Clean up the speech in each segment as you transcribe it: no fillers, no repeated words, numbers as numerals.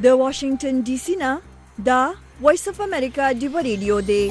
د واشنگټن ډي سي نه دا وایس اف امریکا دی ریډیو دی.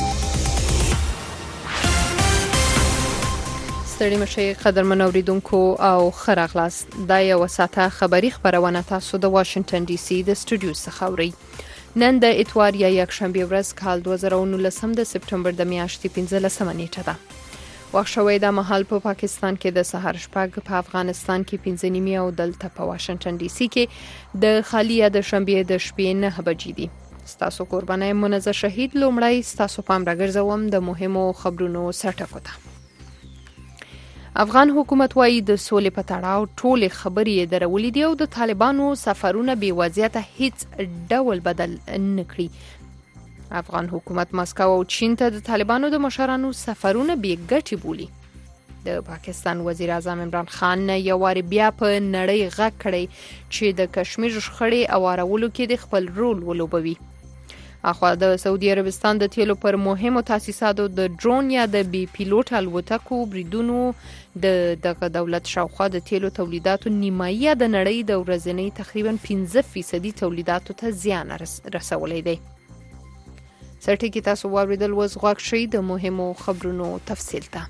ستړي مشي قدرمن اوریدونکو او خراغلاس دا یو ساعته خبری خبرونه تاسو د واشنگټن ډي سي د سټوډیو څخه اورئ. نن د اتوار یا یکشنبه ورځ کال 2019 د سپټمبر د میاشتې 15 نیټه ده. وخت شوی د محل په پاکستان کې د سحر شپږ، په افغانستان کې 15 او دلته په واشنگټن ډي سي کې د خالیه د شنبه د شپې 9 بجې دي. ستاسو قربانای منزه شهید لومړی ستاسو پام راګرځوم د مهمو خبرونو سرټکو ته. افغان حکومت وايي د سولې په تړاو ټولې خبرې درولې دي او د طالبانو سفرونه بې وضعیته هیڅ ډول بدل نه کړي. افغان حکومت مسکو او چین ته د طالبانو د مشرانو سفرونه بې ګټې بولي. د پاکستان وزیر اعظم عمران خان یو وار بیا په نړۍ غږ کړی چې د کشمیر شخړې اوارولو کې د خپل رول ولوبوي. اخوا د سعودي عربستان د تیلو پر مهمو تاسیساتو د ډرون یا د بي پیلوټ الوتکو بریدونو دغه دولت شاوخوا د تیلو تولیداتو نیمایي د نړۍ د ورځنی تقریبا 15% تولیداتو ته زیان رسولی دی. سرټکی تاسو واوریدل وز غوښ شي د مهمو خبرونو تفصیل ته.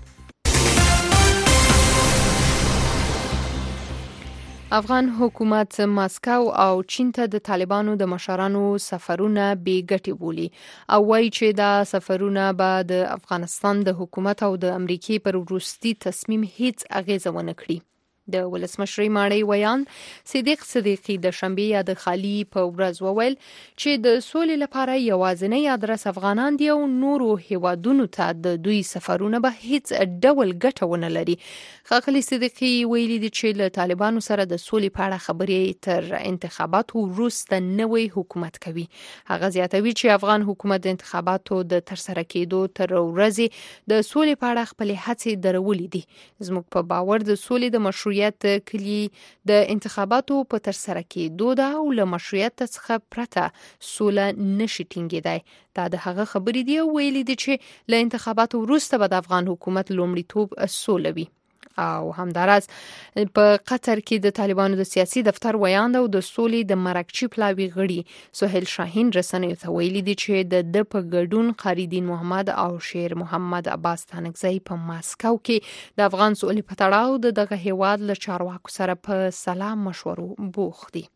افغان حکومت مسکو او چین ته د طالبانو د مشرانو سفرونه بې ګټې بولي او وایي چې دا سفرونه به د افغانستان د حکومت او د امریکای پر وروستي تصمیم هیڅ اغیزه ونه کړي. د ولسمشر ماړی ویان صدیق صدیقی د شنبه یا د خالی په ورځ وویل چې د سولې لپاره یوازینی ادرس افغانان دی او نورو هیوادونو ته د دوی سفرونه به هیڅ ډول ګټه ونه لري. ښاغلي صدیقی ویلي دي چې له طالبانو سره د سولې په اړه خبرې تر انتخاباتو وروسته نوی حکومت کوي. هغه زیاتوي چې افغان حکومت د انتخاباتو د ترسره کېدو تر ورځې د سولې په اړه خپل هڅې درولې دي. زموږ په باور د سولې د مشروعیت کلی د انتخاباتو په ترسره کېدو ده او له مشروعیت څخه پرته سوله نشي ټینګېدای. دا د هغه خبرې دی او ویلي دي چې له انتخاباتو وروسته به د افغان حکومت لومړیتوب سوله وي. او همداراز په قطر کې د طالبانو د سیاسي دفتر ویاند او د سولې د مرکچی پلاوی غړي سهیل شاهین رسنیو ته ویلي دي چې د په ګډون قریدین محمد او شیر محمد عباس تانکزی په ماسکو کې د افغان سولې په تړاو دغه هیواد له چارواکو سره په سلام مشورو بوخت دي.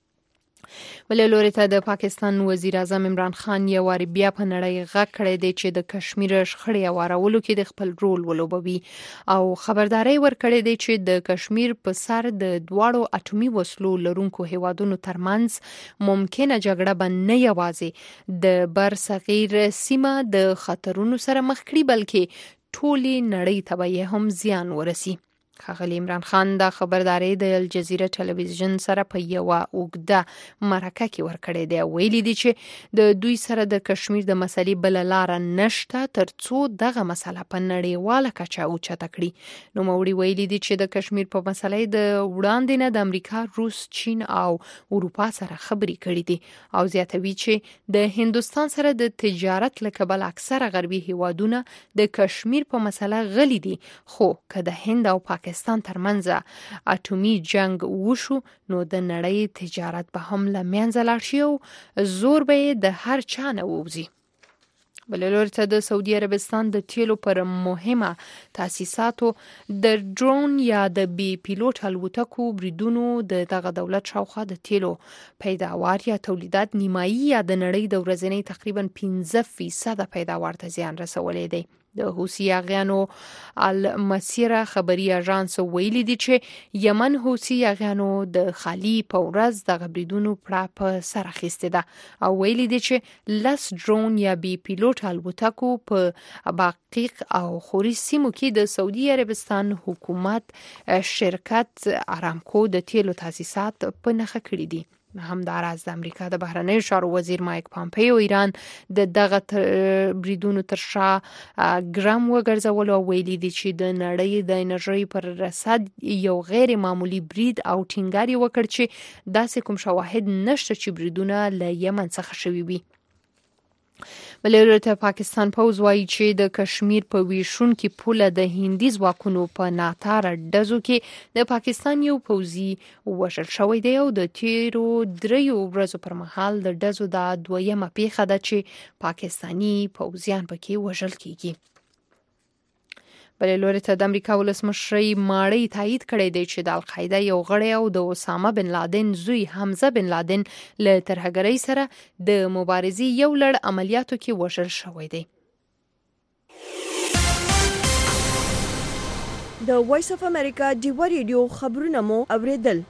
بل لوري ته د پاکستان وزیر اعظم عمران خان یو وار بیا په نړۍ غږ کړی دی چې د کشمیر شخړې اوارولو کې د خپل رول ولوبوي او خبرداري ورکړې دی چې د کشمیر په سر د دواړو اټومي وسلو لرونکو هیوادونو ترمنځ ممکنه جګړه به نه یوازې د بر صغیر سیمه د خطرونو سره مخ کړي بلکې ټولي نړۍ ته به هم زیان ورسي. ښاغلي عمران خان دا خبرداري د الجزیره ټلویزیون سره په یو اوږده مرکه کې ورکړې دی. ویلي دي چې د دوی سره د کشمیر د مسلې بل لار نشته ترڅو دغه مسله په نړیواله کچه اوچته کړي. نو موري ویلي دي چې د کشمیر په مسلې د وړاندې نه د امریکا، روس، چین او اروپا سره خبرې کړې دي او زیاتوي چې د هندستان سره د تجارت لکبل اکثره غربي هیوادونه د کشمیر په مسله غلي دي. خو که د هند او پاکستان ترمنځ اټومي جنگ وشو نو د نړۍ تجارت به هم له منځه لاړ شي او زور به د هر چا نه ووځي. بل لوري ته د سعودي عربستان د تیلو پر مهمه تاسیساتو د ډرون یا د بي پیلوټ الوتکو بریدونو دغه دولت شاوخوا د تیلو پیداوار یا تولیدات نیمایي یا د نړۍ د ورځنی تقریبا 15% پیداوار ته زیان رسولی دی. د حوثي اغیانو المسیره خبري اژانس ویلي دي چې یمن حوثي اغیانو د خالی په ورځ د غبریدونو په سر اخیسته ده او ویلي دي چې لس ډرون یا بي پیلوټ الوتکو په باقیق او خوري سیمو کې د سعودي عربستان حکومت شرکت ارامکو د تیلو تاسیسات په نخښه کړی دي. همداراز د امریکا د بهرنیو چارو وزیر مایک پامپیو ایران دغه بریدونو تر شا ګرام وګرځول او ویلي دي چې د نړۍ د انرژي پر رصد یو غیر معمولی برید او ټینګار وکړ چې داسې کوم شواهد نشته چې بریدونه له یمن څخه شوي وي. بلورته پاکستان پوز وایي چې د کشمیر په ویشونکي پوله د هندي ځواکونو په ناتاره ډزو کې د پاکستان یو پوځي وژل شوی دی او د تیرو 3 ورځو پر مهال د ډزو د دویمه پیښه ده چې پاکستانی پوځیان پکې وژل کیږي. بلې لوري ته د امریکا ولسمشرۍ ماړی تایید کړی دی چې د القاعده یو غړی او د اسامه بن لادن زوی حمزه بن لادن له ترهګرۍ سره د مبارزې یو لړ عملیاتو کې وژل شوی دی. د وایس اف امریکا ډیوا ریډیو خبرونه مو اوریدل.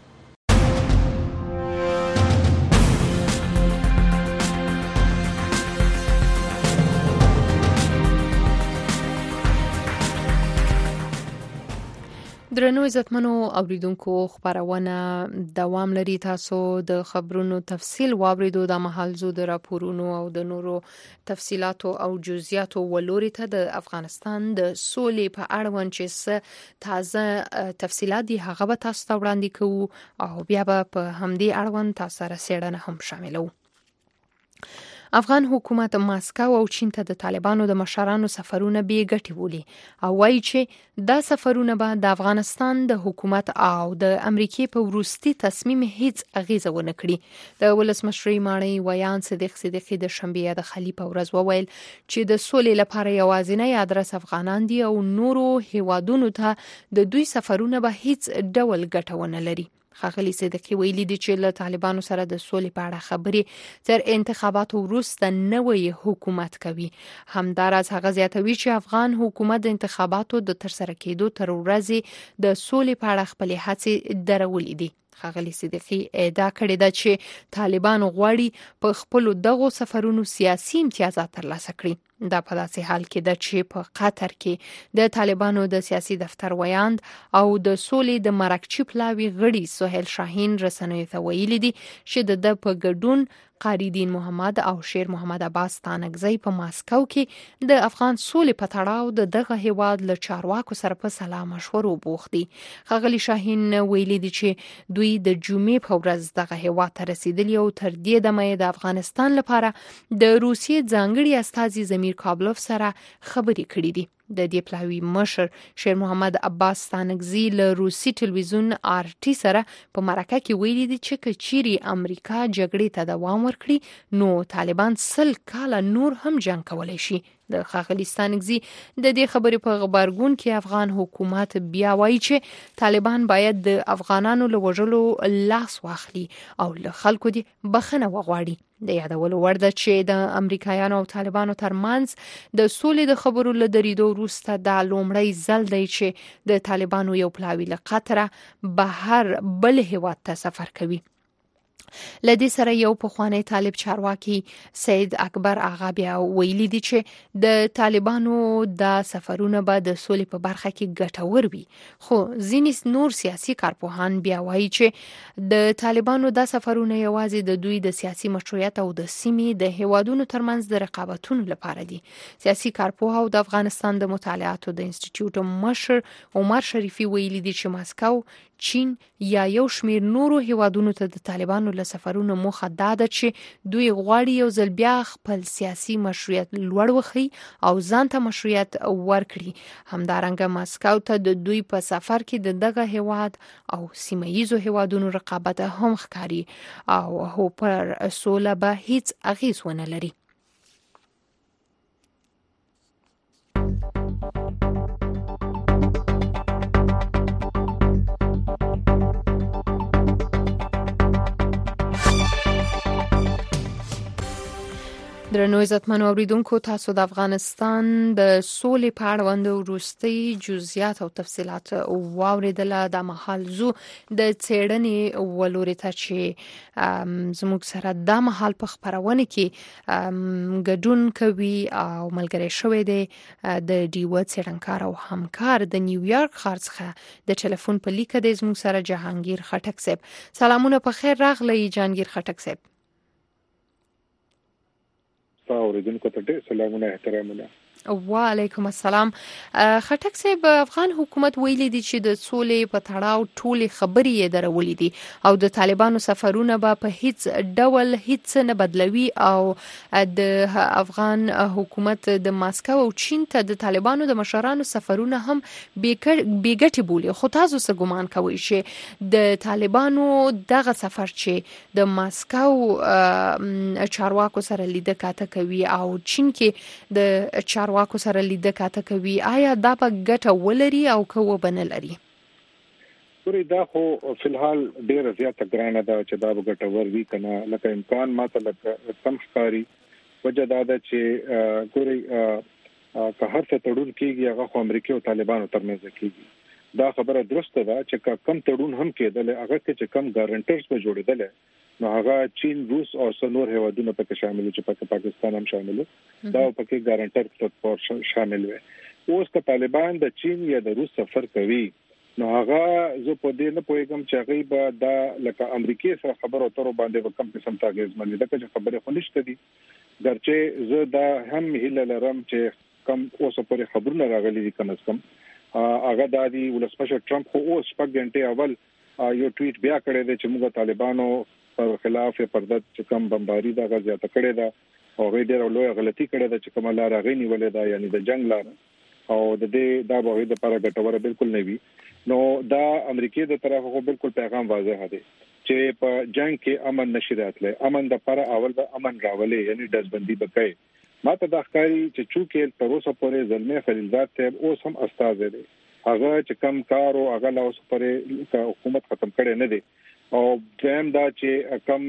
درنو عزتمنو اوریدونکو خبرونه دوام لري. تاسو د خبرونو تفصیل واوریدو د محلزو د راپورونو او د نورو تفصيلاتو او جزئیاتو ولوري ته د افغانستان د سولې په اړوند چې تازه تفصيلات دي هغه به تاسو ته وړاندې کوو او بیا به په همدې اړوند تاسو سره څېړنه هم شاملو. افغان حکومت ماسکو او چین ته د طالبانو د مشرانو سفرونه بې ګټې بولي او وایي چې دا سفرونه به د افغانستان د حکومت او د امریکای په وروستي تصمیم هیڅ اغیزه ونه کړي. د ولسمشرۍ ماڼۍ ویان صدیق صدیقی د شنبه د خلیفه ورځ وویل چې د سولې لپاره یوازینی ادرس افغانان دي او نورو هیوادونو ته د دوی سفرونه به هیڅ ډول ګټه ونه لري. ښاغلي صدیقی ویلي دي چې له طالبانو سره د سولې په اړه خبرې تر انتخاباتو وروسته نوی حکومت کوي. همداراز هغه زیاتوي چې افغان حکومت د انتخاباتو د ترسره کېدو تر ورځې د سولې په اړه خپلې هڅې درولې دي. ښاغلي صدیقی ادعا کړې ده چې طالبان غواړي په خپل دغو سفرونو سیاسي امتیازات ترلاسه کړي. دا په داسې حال کې ده چې په قطر کې د طالبانو د سیاسي دفتر ویاند او د سولې د مرکچی پلاوی غړي سهیل شاهین رسنیو ته ویلي دي چې د په ګډون قاری دین محمد او شیر محمد عباس تانکزی په ماسکو کې د افغان سولې په تړاو د دغه هیواد له چارواکو سره په سلا مشورو بوخت دي. ښاغلي شاهین ویلي دي چې دوی د جمعې په ورځ دغه هیواد ته رسیدلی او تر دې دمه د افغانستان لپاره د روسیې ځانګړي استازي زمیر کابلوف سره خبرې کړې دي. د دې پلاوی مشر شیر محمد عباس تانکزی له روسي ټلویزیون RT سره په مرکه کې ویلي دي چې کچيري امریکا جګړې ته دوام ورکړي نو طالبان 100 کاله نور هم جنگ کولای شي. د ښاغلي تانکزی د دې خبرې په خبرګون کې افغان حکومت بیا وایي چې طالبان باید د افغانانو له وژلو لاس واخلي او له خلکو دي بخښنه وغواړي. د یادولو وړ ده چې د امریکایانو او طالبانو ترمنځ د سولې د خبرو له درېدو وروسته دا لومړی ځل دی چې د طالبانو یو پلاوی له قطره بهر بل هیواد ته سفر کوي. لدې سره یو پخوانی طالب چارواکي سید اکبر آغا بیا ویلي دي چې د طالبانو د سفرونه به د سولې په برخه کې ګټور وي. خو ځینې نور سیاسي کارپوهان بیا وایي چې د طالبانو د سفرونه یوازې د دوی د سیاسي مشروعیت او د سیمې د هیوادونو ترمنځ د رقابتونو لپاره دي. سیاسي کارپوه او د افغانستان د مطالعاتو د انسټیټیوټ مشر عمر شریفي ویلي دي چې ماسکو چین یا یو شمیر نورو هیوادونو ته د طالبانو له سفرونو موخه دا ده چې دوی غواړي یو ځل بیا خپل سیاسي مشروعیت لوړ وخی او ځان ته مشروعیت ورکړي. همدارنګه ماسکو ته د دوی په سفر کې د دغه هیواد او سیمه‌ییزو هیوادونو رقابت هم ښکاري او هو پر سوله به هیڅ اغیز ونه لري. درنو عزتمنو اوریدونکو تاسو د افغانستان د سولې په اړوند وروستي جزئیات او تفصيلات واوریدل. د محلزو د څېړنې ولوري ته چې زموږ سره د محل په خبرونه کې ګډون کوي او ملګری شوی دی د ډیو څېړنکار او همکار د نیویارک ښار څخه د ټلیفون په لیکه د زموږ سره جهانگیر خټک صاحب. سلامونه په خیر راغلی جهانگیر خټک صاحب. اوریدونکو ته ډېر سلامونه احترامونه. وعلیکم السلام. خټک صاحب، افغان حکومت ویلي دي چې د سولې په تړاو ټولې خبرې یې درولې دي او د طالبانو سفرونه به په هیڅ ډول هیڅ نه بدلوي او د افغان حکومت د ماسکو او چین ته د طالبانو د مشرانو سفرونه هم بیګټي بولي. خو تاسو څه ګمان کوئ چې د طالبانو دغه سفر چې د ماسکو چارواکو سره لیده کاته کوي او چین کې د چارواکو سره لیده کاته کوي، آیا دا به ګټه ولري او که وبنه لري؟ ګوري دا خو فلحال ډیره زیاته ګرانه ده چې دا به ګټور وي کنه، لکه امکان ماته لکه کم ښکاري. وجه دا ده چې ګوري که هر څه تړون کیږي هغه خو امریکا او طالبانو ترمنځ کیږي. دا خبره درسته ده چې کم تړون هم کېدل هغه چې کم ګارانټرز به جوړېدل نو هغه چین، روس او نور هیوادونه پکې شامل دي چې پاکستان هم شامل دي. دا پکې ګارانټر تطور شامل وي. اوس که طالبان د چین یا د روس سفر کوي نو هغه زه په دې نه پوهیږم چې هغه به دا لکه امریکای سره خبرو اترو باندې وکم قسم تاګز باندې دا چې خبره خو نشته دي. درچه زه دا هم هیله لرم چې کم اوس پرې خبرونه راغلي دي کم از کم هغه د ولسمشر ټرمپ خو اوس په غنټه اول یو ټویټ بیا کړی دی چې موږ طالبانو پر خلاف پردت چې کم بمباری دا غزياته کړی دا او غیر ډېر لوی غلطي کړی دا چې کومه لار غوښنی ولې دا یعنی د جنگ لار او د دې دا به د لپاره ګټوره بالکل نه وي. نو دا امریکای د طرفه خو بالکل پیغام واضح دی چې په جنگ کې امن نشي راتله، امن د لپاره اول د امن راولې یعنی دزبندي بکای. ماته د ښکاری چې چوکې تر اوسه پورې زلمه خلیلزاد ته اوس هم استاد دی هغه چې کم کار او هغه لا اوس پورې حکومت ختم کړي نه دی. او دیم دا چې کم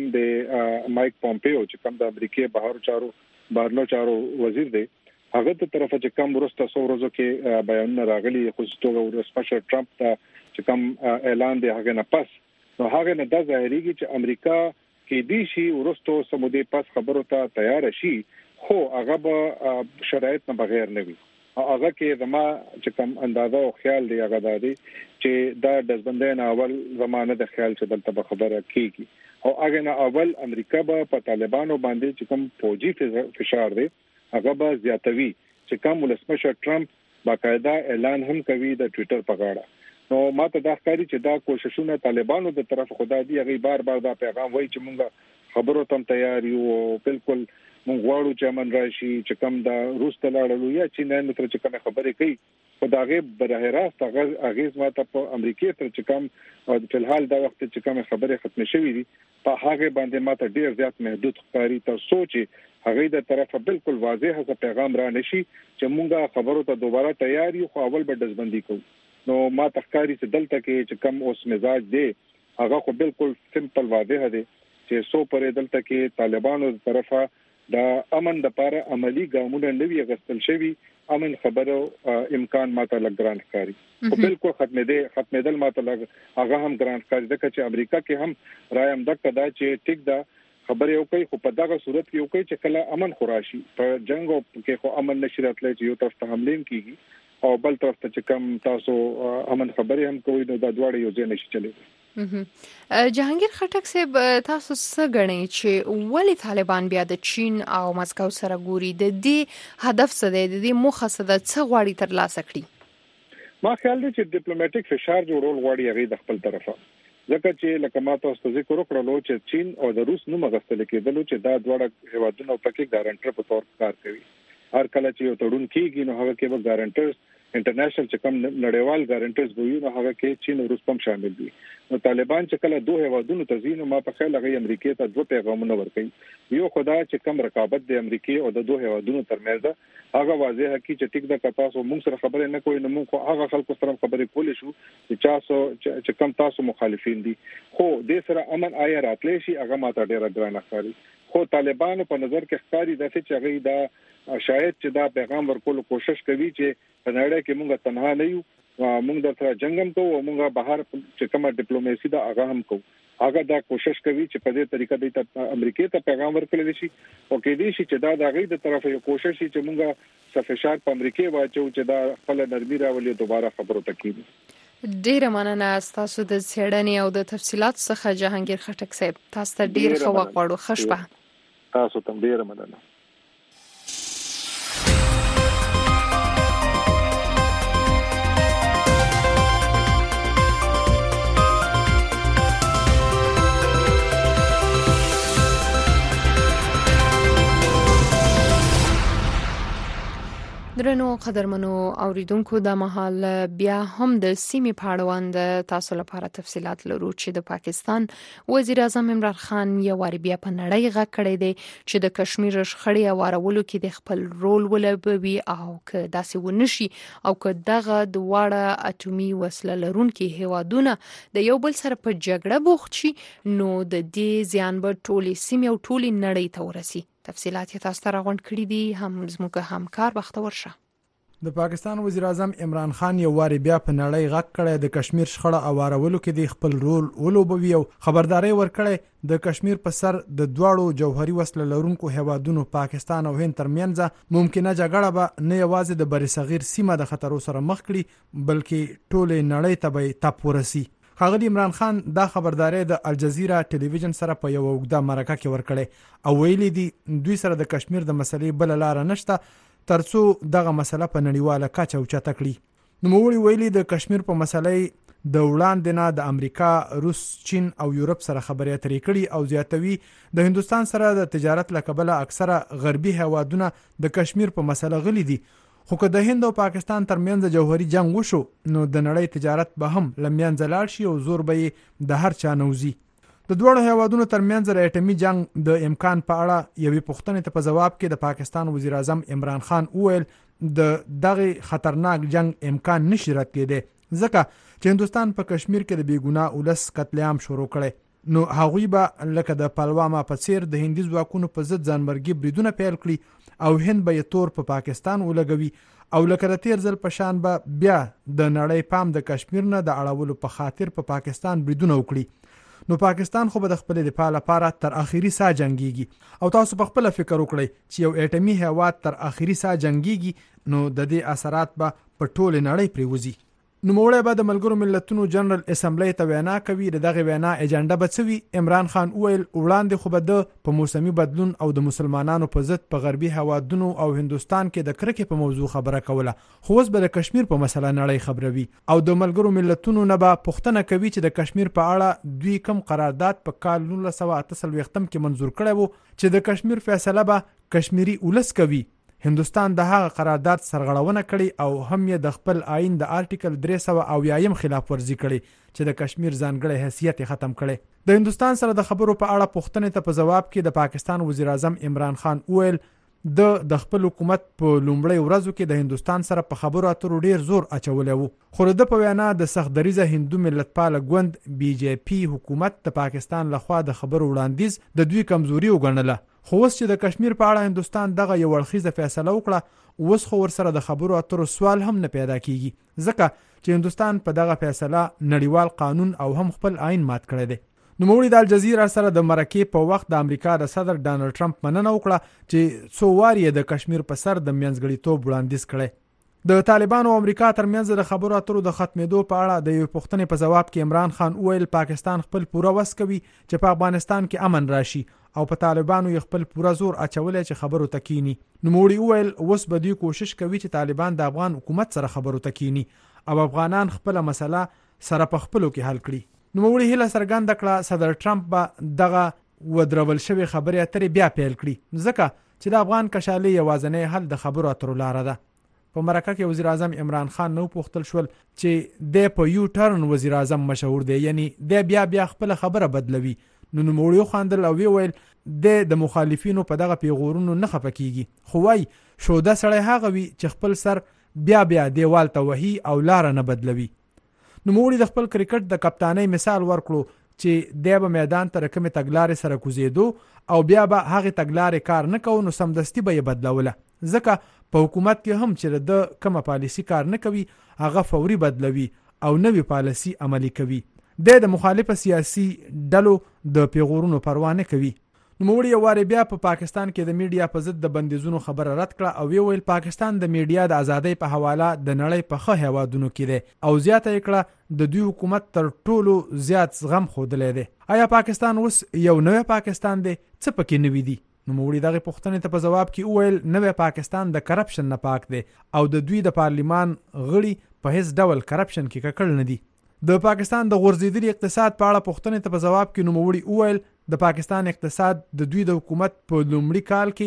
د مایک پومپیو چې کم د امریکای بهرنیو چارو وزیر دی هغه ته طرفه چې کم ورسته 100 ورځو کې بیانونه راغلي خصوصا ولسمشر ټرمپ ته چې کم اعلان دی هغه نه پس نو هغه نه د ظاهريږي چې امریکا کې دي شي ورسته سمودي پس خبرو ته تیار شي خو هغه به شرایط نه بغیر نه وي. هغه کې زما چې کوم اندازه او خیال دی هغه دی چې دا د ځبندین اول زمانه د خیال چې دلته خبره کیږي او هغه نه اول امریکا به په طالبانو باندې چې کوم فوجي فشار دی هغه به زیاتوي چې کوم ولسمشر ټرمپ باقاعده اعلان هم کوي د ټوئیټر په غاړه. نو ماته دا ښکاري چې دا کوششونه طالبانو د طرف خدای دی هغه بار دا پیغام وایي چې مونږ خبرو ته تیار یو او بالکل مونږ غواړو چې امن راشي چې کوم دا روس ته لاړلو یا چین نه تر چې کوم خبرې کوي خدای به راست هغه ماته په امریکای تر چې کوم او په الحال دا وخت چې کوم خبرې ختم شوې دي په هغه باندې ماته ډیر زیات محدود ښکاري تر سوچي هغه د طرفه بالکل واضح پیغام را نشي چې مونږه خبرو ته دوباره تیار یو خو اول به دزبندي کوو. نو ما تخکاری چې دلته کې چې کم اوس مزاج دی هغه خو بالکل سمپل واضح دی چې سو پرې دلته کې طالبانو طرفه د امن د لپاره عملی ګامونه نوي غستل شوی امن خبرو امکان ماته لګران ښکاري او بالکل ختمېدل ماته لګ هغه هم ګران ښکاري ځکه چې امریکا کې هم رایم دک دا چې ټیک دا خبره یو کوي خو په دغه صورت کې یو کوي چې کله امن خوراشي په جنگ او کې خو امن نشي راتلی چې یو طرف ته حمله کیږي او بل طرف ته چې کم تاسو امن خبرې هم کوي نو دا دواړه یو ځای نشي چلی. جهانگیر خټک صاحب تاسو څه غنئ چې ولی طالبان بیا د چین او مسکو سره ګوري د دې هدف څه دی د دې موخه څه ده څه غواړي تر لاسه کړي؟ ما خیال دی چې ډیپلوماټیک فشار جوړول غواړي هغه د خپل طرفه ځکه چې لکه ما تاسو ذکر وکړلو چې چین او د روس نوم غستل کېدل چې دا دواړه هیوادونه پکې ګارانټر په تور کار کوي. هر کله چې یو تړون کیږي نو هغه کې به ګارانټرز انټرنیشنل چې کوم نړیوال ګارانټرز وي نو هغه کې چین او روس هم شامل دي. نو طالبان چې کله دوه هیوادونو ته ځي نو ما په خیال هغه امریکای ته دوه پیغامونه ورکړي. یو خدای چې کوم رقابت د امریکای او د دوه هیوادونو ترمنځ هغه واضح کی چې ټیک د تاسو موږ سره خبرې نه کوي نو موږ هغه خلکو سره خبرې کولې شو چې کوم تاسو مخالفین دي خو د سره امن آیا راتلې شي هغه ماته ډیره ګرانه ښکاري. خو طالبانو په نظر کې ښکاري د چې هغه دا شاید چې دا پیغام ورکول کوشش کوي چې په نړۍ کې موږ تنها نه یو موږ د سره جنگم کوو موږ بهر چې کومه ډیپلوماسي دا هغه هم کوو. هغه دا کوشش کوي چې په دې طریقه د امریکای ته پیغام ورکړل شي او کې دې شي چې دا د غي د طرفه یو کوشش چې موږ صفشار په امریکای واچو چې دا خپل نرمي راولي دوباره خبرو تکيږي. ډیره مننه تاسو د څېړنې او د تفصيلات څخه جهانگیر خټک صاحب تاسو ته ډیر ښه وغواړو. ښه شپه. تاسو ته ډیره مننه. درنو قدرمنو اوریدونکو د مهال بیا هم د سیمې پاړوند تاسو لپاره تفصيلات لرو چې د پاکستان وزیر اعظم عمران خان یو وار بیا په نړۍ غږ کړی دی چې د کشمیر شخړې اوارولو کې د خپل رول ولوبوي او که داسې ونشي او که دغه دواړه اټومي وسله لرونکي هیوادونه د یو بل سره په جګړه بوخت شي نو د دې زیان به ټولې سیمې او ټولې نړۍ ته ورسي. تفصيلات یې تاسو ته راغونډ کړي دي هم زموږ همکار بختور شه. د پاکستان وزیر اعظم عمران خان یو واری بیا په نړۍ غږ کړی د کشمیر شخړه اوارولو کې د خپل رول ولوبوي او خبرداري ورکړي د کشمیر په سر د دواړو جوهري وسله لرونکو هیوادونو پاکستان او هند ترمنځ ممکنه جګړه به نه یوازې د برصغیر سیمه د خطرو سره مخ کړي بلکې ټولې نړۍ ته به تپ ورسي. ښاغلي عمران خان دا خبرداري د الجزیره ټلویزیون سره په یو وګړه مرکه کې ورکړي او ویلي دي دوی سره د کشمیر د مسلې بل لار نشته ترڅو دغه مسله په نړیواله کچه اوچته کړي. نو موږ ویلي د کشمیر په مسلې د وړاندې نه د امریکا، روس، چین او یورپ سره خبرې اترې کړي او زیاتوي د هندستان سره د تجارت لکبله اکثره غربي هیوادونه د کشمیر په مسله غلي دي. خو که د هند او پاکستان ترمنځ جوهري جنگ وشو نو د نړۍ تجارت به هم لمنځه لاړ شي او زور به د هر چا نوزي. د دوړو هیوادونو ترمنځ د اټومي جنگ د امکان په اړه یوې پوښتنې ته په جواب کې د پاکستان وزیر اعظم عمران خان وویل د دغه خطرناک جنگ امکان نشي رد کېدی ځکه چې هندستان په کشمیر کې د بیګناه ولس قتل عام شروع کړي. نو هغوی به لکه د پلواما په څیر د هندي ځواکونو په ضد ځانمرګي بریدونه پیل کړي او هند به یې تور په پاکستان ولګوي او لکه د تیر ځل په شان به بیا د نړۍ پام د کشمیر نه د اړولو په خاطر په پاکستان بریدونه وکړي. نو پاکستان خو به د خپل دفاع لپاره تر اخیری ساه جنگيږي او تاسو په خپل فکر وکړئ چې یو اټومي هیواد تر اخیری ساه جنگيږي نو د دې اثرات به په ټوله نړۍ پریوزي. نو موږ به د ملګرو ملتونو جنرال اسمبلی ته وینا کوي د دغه وینا اجنډا به څه وي. عمران خان ویل وړاندې خو به د په موسمي بدلون او د مسلمانانو په ضد په غربي هوادونو او هندستان کې د کرکې په موضوع خبره کوله خو اوس به د کشمیر په مسله نړۍ خبروي او د ملګرو ملتونو نه به پوښتنه کوي چې د کشمیر په اړه دوی کوم قرارداد په کال 1948 کې منظور کړی وو چې د کشمیر فیصله به کشمیری ولس کوي. هندستان د هغه قرارداد سرغړونه کړي او هم یې د خپل آئین د آرټیکل 300 خلاف ورزي کړي چې د کشمیر ځانګړی حیثیت ختم کړي. د هندستان سره د خبرو په اړه پوښتنې ته په جواب کې د پاکستان وزیر اعظم عمران خان ویل د خپل حکومت په لومړی ورځو کې د هندستان سره په خبرو اترو ډیر زور اچولی وو خو د په وینا د سخت دریزه هندو ملتپال ګوند بي جے پی حکومت د پاکستان لخوا د خبرو وړاندیز د دوی کمزوري وګڼله. خو اوس چې د کشمیر په اړه هندستان دغه یو اړخیزه فیصله وکړه اوس خو ورسره د خبرو اترو سوال هم نه پیدا کیږي ځکه چې هندستان په دغه فیصله نړیوال قانون او هم خپل آئین مات کړی دی. نو موږ د الجزیره سره د مرکې په وخت د امریکا د صدر ډانلډ ټرمپ مننه وکړه چې څو واری د کشمیر په سر د منځګړیتوب وړاندیز کړي. د طالبانو او امریکا ترمنځ د خبرو اترو د ختمېدو په اړه د یو پوښتنې په جواب کې عمران خان ویل پاکستان خپل پوره وس کوي چې په افغانستان کې امن راشي او په طالبانو یې خپل پوره زور اچولای چې خبرو تکینی. نو موږ ویل اوس به دوی کوشش کوي چې طالبان د افغان حکومت سره خبرو تکینی او افغانان خپل مسله سره په خپلو کې حل کړي. نو موږ هیله څرګنده کړه صدر ټرمپ به دغه ودرول شوی خبرې اترې بیا پیل کړي ځکه چې د افغان کشالي یوازینی حل د خبرو اترو لاره ده. په مرکه کې وزیر اعظم عمران خان نو پوښتل شول چې د په یو ټرن وزیر اعظم مشهور دی یعنی د بیا خپل خبره بدلوي. نو موږ خواندل او ویل د مخالفینو په دغه پیغورونو نه خپکیږي خو وای شو د سړی هغه وی چې خپل سر بیا دیوال ته وهي او لار نه بدلوي. نو موږ د خپل کرکټ د کپتانۍ مثال ورکړو چې د به میدان ته رقم تګلارې سره کوزیدو او بیا به هغه تګلارې کار نه کوو نو سمدستي به یې بدلوله ځکه په حکومت کې هم چې د کومه پالیسی کار نه کوي هغه فوري بدلوي او نوې پالیسی عملی کوي. د مخالفه سیاسي ډلو د پیغورونو پروا نه کوي. نو موږ یو واری بیا په پاکستان کې د میډیا په ضد د بندیزونو خبره رد کړه او ویل پاکستان د میډیا د ازادۍ په حواله د نړۍ په ښه هیوادونو کې دی او زیاته یې کړه د دوی حکومت تر ټولو زیات زغم ښودلی دی. آیا پاکستان اوس یو نوی پاکستان دی څه پکې نوي دي؟ نو موږ دغه پوښتنې ته په جواب کې وویل نوې پاکستان د کرپشن نه پاک دی او د دوی د پارلیمان غړي په هیڅ ډول کرپشن کې ککړ نه دي. د پاکستان د غورځېدلي اقتصاد په اړه پوښتنې ته په جواب کې نو موږ وویل د پاکستان اقتصاد د دوی د حکومت په لومړي کال کې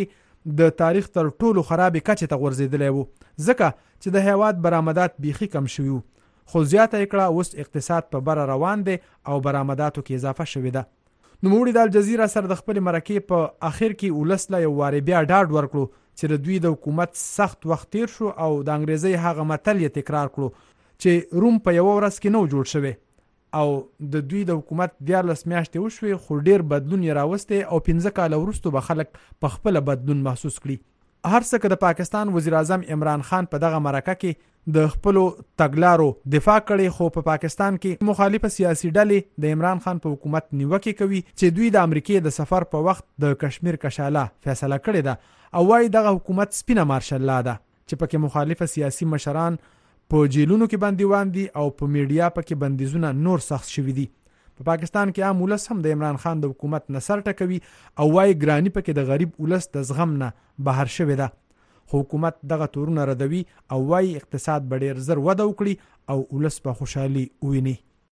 د تاریخ تر ټولو خرابې کچې ته غورځېدلی و، ځکه چې د هیواد برآمدات بیخي کم شوي وو. خو زیاته یې کړه اوس اقتصاد په بره روان دی او برآمداتو کې اضافه شوې ده. نوموړي د الجزیره سره د خپل مرکې په اخر کې ولس له یو وارې بیا ډاډ ورکړو چې د دوی د حکومت سخت وخت تیر شو او د انګریزي هغه متل یې تکرار کړو چې روم په یو ورځ کې نو جوړ شوی او د دوی د حکومت 14 میاشتې وشوي، خو ډیر بدلون یې راوستی او 15 کال وروسته به خلک په خپل بدلون محسوس کړي. هر څه که د پاکستان وزیر اعظم عمران خان په دغه مرکه کې د خپل تګلارو دفاع کړي، خو په پاکستان کې مخالفه سیاسي ډلې د عمران خان په حکومت نیوکه کوي چې دوی د امریکای د سفر په وخت د کشمیر کشاله فیصله کړې ده او وايي دغه حکومت سپینه مارشل لا ده چې پکې مخالفه سیاسي مشران په جیلونو کې بندیوان دي او په میډیا پکې بندیزونه نور سخت شوي دي. په پاکستان کې عام ولس هم د عمران خان د حکومت نه سر ټکوي او وايي ګرانی پکې د غریب ولس د زغم نه بهر شوی ده. خو حکومت دغه تورونه ردوي او وايي اقتصاد به ډیر زر وده وکړي او ولس په خوشحالي وویني.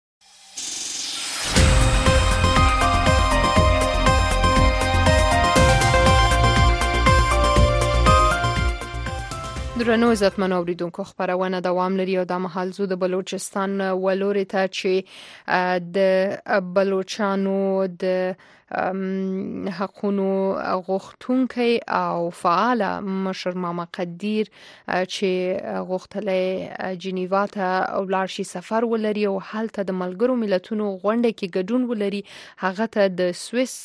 درنو عزتمنو اوریدونکو، خبرونه دوام لري او د مهال زو د بلوچستان ولوري ته چې د بلوچانو د حقونو غوښتونکی او فعال مشر ماما قدیر چې غوښتلې جنیوا ته ولاړ شي سفر ولري او هلته د ملګرو ملتونو غونډه کې ګډون ولري. هغه ته د سویس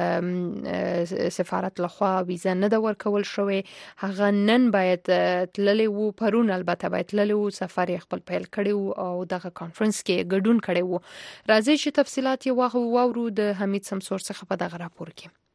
سفارت لخوا ویزه نه ده ورکول شوې. هغه نن باید تللی وو، پرون البته باید تللی وو، سفر خپل پیل کړی وو او دغه کانفرنس کې ګډون کړی وو. راځي چې تفصيلات یې واورو د حمید سمسور څخه په دغه راپور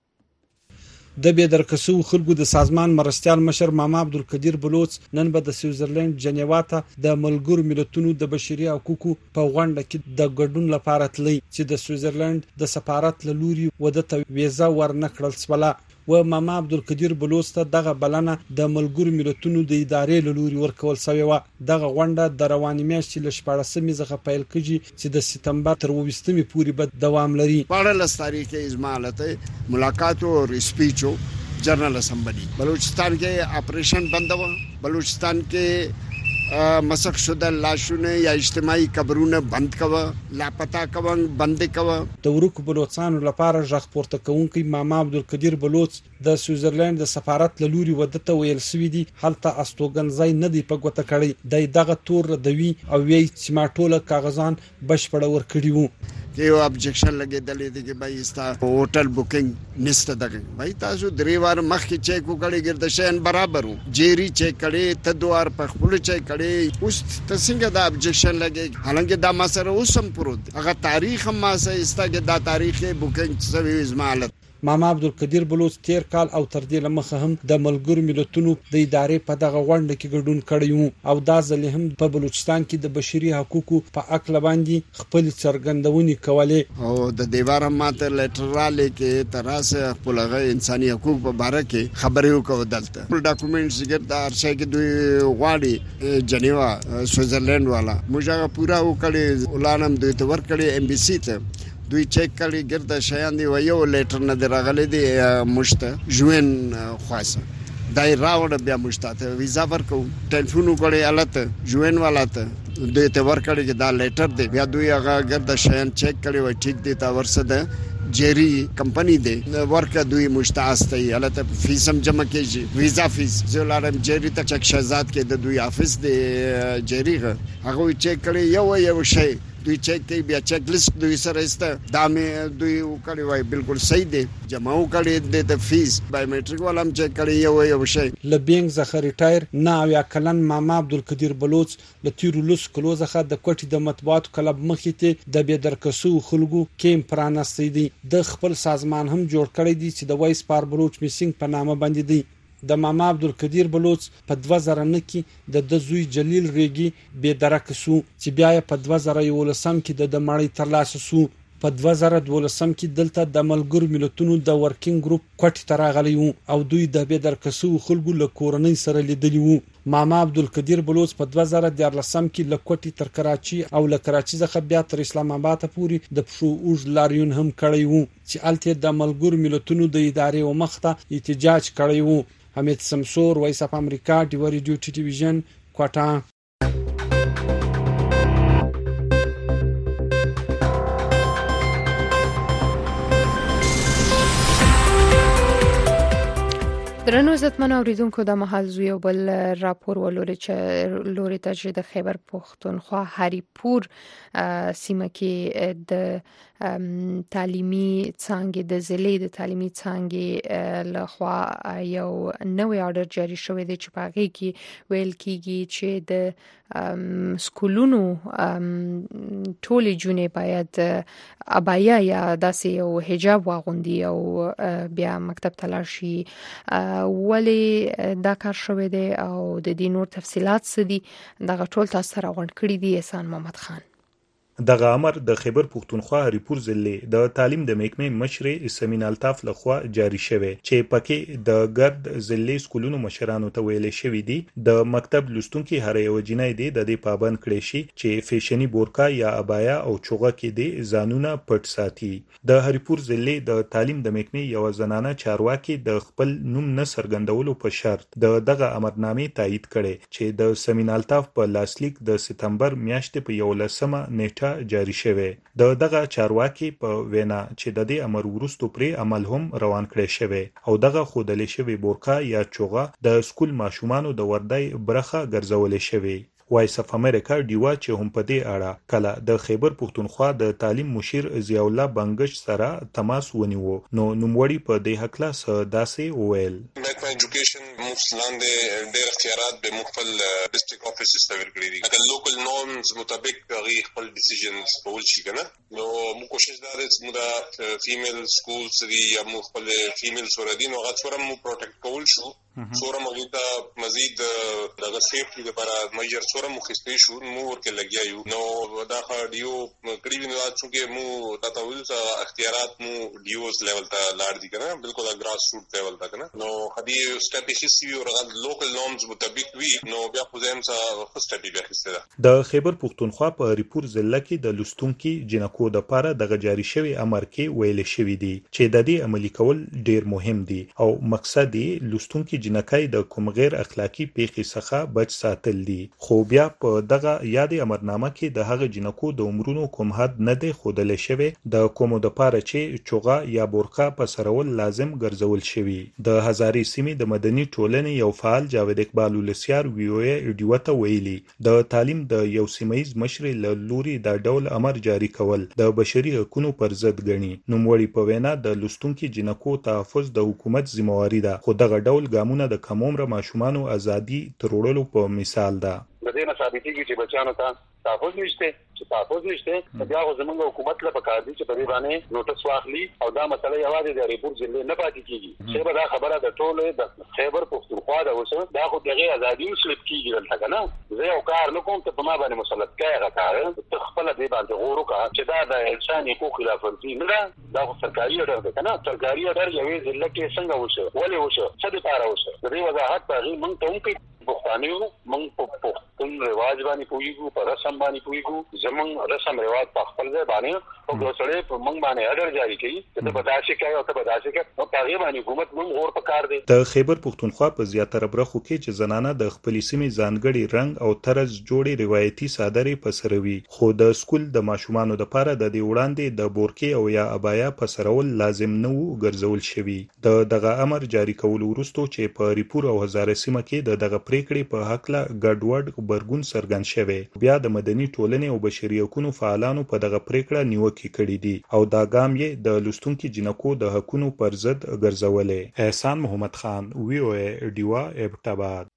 کې. د بېدرکسو خلکو د سازمان مرستيال مشر ماما عبدالقدیر بلوچ نن به د سویزرلند جنیوا ته د ملګرو ملتونو د بشري حقوقو په غونډه کې د ګډون لپاره تللی چې د سویزرلند د سفارت له لوري ودته ویزه ورنکړل شوله. و ماما عبدالقدیر بلوچ ته دغه بلنه د ملګرو ملتونو د ادارې له لوري ورکول شوې و. دغه غونډه د رواني میاشتې له 14مې څخه پیل کیږي چې د سپتمبر تر 20مې پورې به دوام لري. 15 تاریخ کې ازمالته ملاقات او سپیچ جنرل اسمبلی بلوچستان کې آپریشن بند و. بلوچستان کې مسخ شده لاشونه یا اجتماعي قبرونه بند کوا، لاپتا کوا، بند کوا. د ورکو بلوچستان لپاره ژغ پورته کوونکی ماما عبدالقدیر بلوچ د سویزرلند د سفارت له لوري ودته ویل سوي دي هلته استوګنځای نه دی په ګوته کړی. دغه تور ردوي او وی چې ما ټوله کاغذان بشپړ ورکړي وو. کې یو ابجیکشن لګیدلې دي چې بای استا هوټل بوکینګ نشته دغه بای تاسو درې وار مخکې چیک وکړی ګرد شین برابر وو، جيري چیک کړي ته دوار په خپل چیک کړي اوس تاسو دا ابجیکشن لګي. حالانکه دا مسره اوسم پروت هغه تاریخ هم ما سه استا کې دا تاریخ بوکینګ سوي ازمالت. ماما عبدالقدیر بلوچ تیر کال او تر دې لمخه هم د ملګرو ملتونو د ادارې په دغه غونډه کې ګډون کړی وو او دا ځل هم په بلوچستان کې د بشري حقوقو په اکل باندې خپل څرګندونې کولې او د دیوار ماته لیټراله کې تراسه خپلغه انساني حقوق په اړه کې خبرې وکړه. دلته خپل ډاکومېنټس ګرځا ارشای کې دوی غواړي جنیوا سویزرلند والا موږ پورا وکړي اعلانم دوی ته ورکړي امبیسي ته دوی چیک کړي ګرځا شیان دی ویو لیټر نه درغلي دی مشته ژوند خاصه دای راوړ بیا مشته ویزا ورکو ټلیفون وکړي الته ژوند والا ته دوی ته ورکړي چې دا لیټر دی بیا دوی هغه ګرځا شیان چیک کړي و ټیک دی تا ورسده جيري کمپنی دی ورکه دوی مشتاق دی الته فیس هم جمع کیږي ویزا فیس زولارم جيري ته چک شهزاد کې د دوی افیس دی جيري هغه چیک کړي یو شی دوی چیک کوي بیا چیک لیست دوی سره استه دا مې دوی وکړي وای بالکل صحیح دی جمع وکړي د فیس بایومټریک ولهم چیک کړي یو شی. لبینګ زخه ریټایر نه او یا کلن ماما عبدالقدیر بلوچ ل تیرولوس کلو زخه د کوټي د مطبوعاتو کلب مخیته د بېدرکسو خلکو کیم پرانستی دي د خپل سازمان هم جوړ کړی دي چې د وایس پار بلوچ میسینګ په نامه باندې دی. د ماما عبدالقدیر بلوچ په 2009 کې د زوی جلیل ریګي بېدرکسو چې بیا په 2011 کې د مړی ترلاسه سو. په 2012 کې دلته د ملګرو ملتونو د ورکینګ ګروپ کوټ ته راغلی وو او دوی د بې درکسو خلکو له کورنۍ سره لیدلی وو. ماما عبدالقدیر بلوچ په 2014 کې له کوټي تر کراچي او له کراچي څخه بیا تر اسلام آباد پورې د پښو اوږد لاریون هم کړی وو چې الته د ملګرو ملتونو د ادارې او مخته احتجاج کړی وو. حمید سمسور، وایس اف امریکا، ډیو ریډیو ټلویزیون، کوټا. درنو عزتمن اوریدونکو د محل زوی او بل راپور ولوري ته چې د خیبر پښتونخوا هریپور سیمه کې د تعلیمي څانګې د ضلع د تعلیمي څانګې لخوا یو نوې آرډر جاری شوی دی چې په هغه کې ویل کیږي چې د سکولونو ټولې جونې باید ابایا یا داسې یو حجاب واغوندي او بیا مکتب ته لاړ شي. ولی دا کار شوی دی او د دې نور تفصيلات څه دي دغه ټول تاسو سره غونډ کړی دی احسان محمد خان. دغه امر د خیبر پښتونخوا هریپور ضلع د تعلیم د محکمې مشر سمین الطاف لخوا جاری شوی چې پکې د ګرد ضلع سکولونو مشرانو ته ویل شوی دی د مکتب لوستونکو هر یو جنۍ دی د دې پابند کړي شي چې فیشنی بورکا یا ابایا او چوغه کې دی ځانونه پټ ساتي. د هریپور ضلع د تعلیم د محکمې یو زنانه چارواکي د خپل نوم نه څرګندولو په شرط دغه امرنامې تایید کړي چې د سمین الطاف په لاسلیک د سپتمبر میاشتې په 11 نیټه جاری شوه. دغه چارواکي په وینا چې د دې امر وروسته پرې عمل هم روان کړی شوی او دغه خودلې شوی بورکا یا چوغه د سکول ماشومانو د وردای برخه ګرځولې شوی. وایس اف امریکا ډیوا چې هم په دې اړه کله د خیبر پښتونخوا د تعلیم مشیر ضیاء الله بنگش سره تماس ونیو نو نوموړي په دې حق لاس داسې وویل. محکمه ایجوکیشن مفصلان ډېر اختیارات به مخفل ډیسټریکټ افیسز ته ورکړي دي. اگر لوکل نورمز مطابق غي خپل ډیسیژنز کول شي کنه نو موږ کوشش دا ده چې موږ فیمیل سکولز دی یا موږ خپل فیمیل سورادین او غوړم مو پروټیکټ کول شو سوره مغیتا مزید دغه سیفټي لپاره میجر سوره مخستې شو مو ورکه لګیا یو نو دا ډیو قریب نه چې مو تاسو ول اختیارات مو ډیوز لیول ته لاړ دي کنه بالکل گراس روټ لیول ته کنه نو هدي سټیپ هي او لوکل نورمز مطابق وی نو بیا خو زم څه سټیپ بیا خسته. د خیبر پښتونخوا په هریپور ضلع کې د لستونکو جنکو د پاره د جاری شوی امر کې ویل شوی دی چې د دې عملی کول ډیر مهم دي او مقصد یې لستونکو جنکای د کوم غیر اخلاقی پیښې څخه بچ ساتل دي. خو بیا په دغه یاد امرنامه کې د هغه جنکو د عمرونو کوم حد نه دی خودل شوی د کومو د پاره چې چوغه یا بورکا په سرول لازم ګرځول شوی. د هزارې سیمې د مدني ټولنې یو فعال جاوید اقبال ولسیار ویوې ډیوته ویلي د تعلیم د یو سیمایز مشر له لوري د ډول امر جاری کول د بشري حقوقو پر ضد ګڼي. نوموړي په وینا د لستونکو جنکو تحفظ د حکومت ذمہواری ده خو دغه ډول ګامونه د کم عمر ماشومانو ازادي ترورلو په مثال ده. د دې نه ثابتېږي چې بچیانو ته تحفظ نشته چې تحفظ نشته بیا زموږ حکومت له پکار دي چې په دې باندې نوټس واخلي او دا مسله یوازې د هریپور ضلع نه پاتې کیږي چې به دا خبره د ټولو د خیبر پښتونخوا د اوسه دا خو دغه ازادي مسلط کیږي دلته کنه زه یو کار نه کوم ته په ما باندې مسلط کیږي کار ته خپل دې باندې غوړو کا چې دا د انساني حقوق خلاف ورزي نه دا خو سرکاري اډر ده کنه سرکاري اډر یوې ضلع کې څنګه وشه ولې وشه څه د پاره وشه د دې وضاحت په موږ ته هم کوي پښتانیو موږ په پښتون رواج باندې پویګو په رسم باندې پویګو زمون رسم رواج په خپل ځای باندې او ګوسړې په موږ باندې اډر جاری کړي چې د بداشي کوي او ته بداشي کوي نو هغه باندې حکومت موږ اور په کار دی. د خیبر پښتونخوا په زیاتره برخو کې چې زنانه د خپل سیمې ځانګړي رنگ او طرز جوړي روایتي صادرې پسروي خو د سکول د ماشومانو د پاره د دې وړاندې د بورکي او یا ابایا پسرول لازم نه وو ګرځول شوی. دغه امر جاری کول وروسته چې په هریپور او هزاره سیمه کې دغه پریکړې په حق لا ګډوډ خبرګون څرګند شوی بیا د مدني ټولنې او بشري حقوقو فعالانو په دغه پریکړه نیوکه کړې دي او دا ګام یې د لستونکو جنکو د حقوقو پر ضد ګرځولې. احسان محمد خان وی او ډیوا ابټاباد.